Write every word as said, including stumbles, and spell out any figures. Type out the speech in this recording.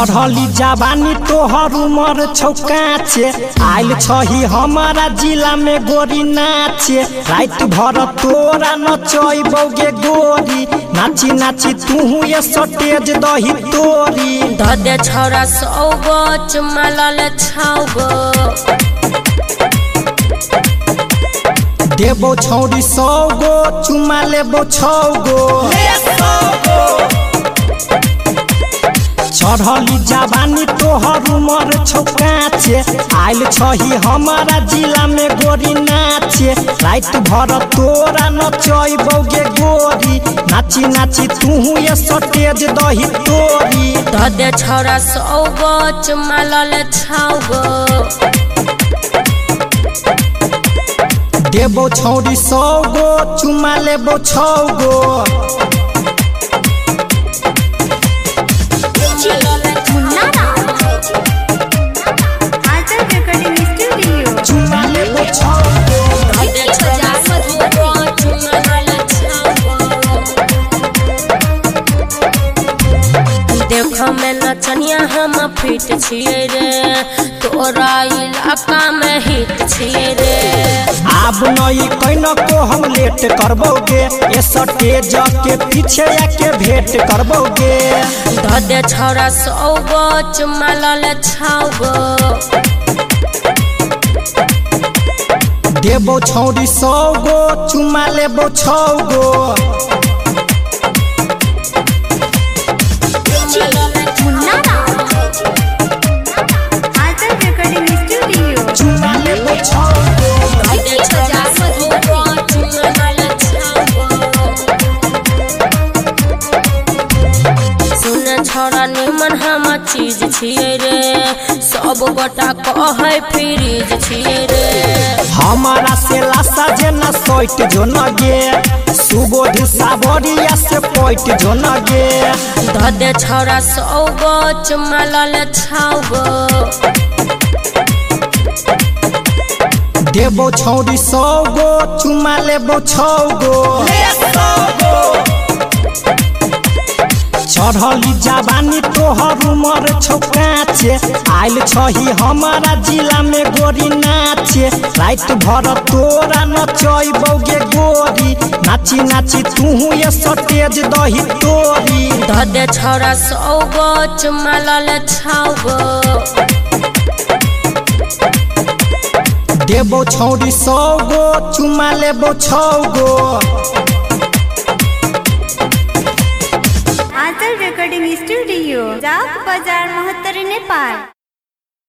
चढ़ली जवानी तोहर उमर छौकाचे आइल छही हमारा जिला में गोरी नाचे रात भर तोरा नचैबौगे गोरी नाची नाची तू ये सटेज दही तोरी दे छौरा सौगो चुम्मा लले छौगो देबो छौरी सौगो चुम्मा लेबो छौगो चढ़ली जवानी तोहर उमर छौकाचे आइल छही हमारा जिला में गोरी नाचे रात भर तोरा नचैबौगे गोरी नाची नाची तू ये सटेज दही तोरी दे छौरा सौगो चुम्मा लले छौगो देबो छौरी सौगो चुम्मा लेबो छौगो देख में नचनिया हम फिट छिए रे तोरा इलाका में हिट छिए रे आब नई कैनो को हम लेट करबोगे ए सटेज के पीछे आके भेंट करबोगे दे छौरा सौगो चुम्मा लले छौगो देबो छौरी सौगो चुम्मा लेबो छौगो छौरा निमन हम चीज छिए रे सब गोटा कहे फ्रीज छिए रे हमारा से लासा जेना सोइट जो न गे सुबोध सावरिया से पोइट जो न गे दे छौरा सौगो चुम्मा लले छौगो देबो छौरी सौगो चुम्मा लेबो छौगो चढ़ली जवानी तोहर उमर छौकाचे आइल छही हमारा जिला में गोरी नाचे रात भर तोरा नचैबौगे गोरी नाची नाची तू ये सटेज दही तोरी दे छौरा सौगो चुम्मा लले छौगो देबो छौरी सौगो चुम्मा लेबो छौगो आंचल रिकॉर्डिंग स्टूडियो जाक बाजार मोहत्तर नेपाल।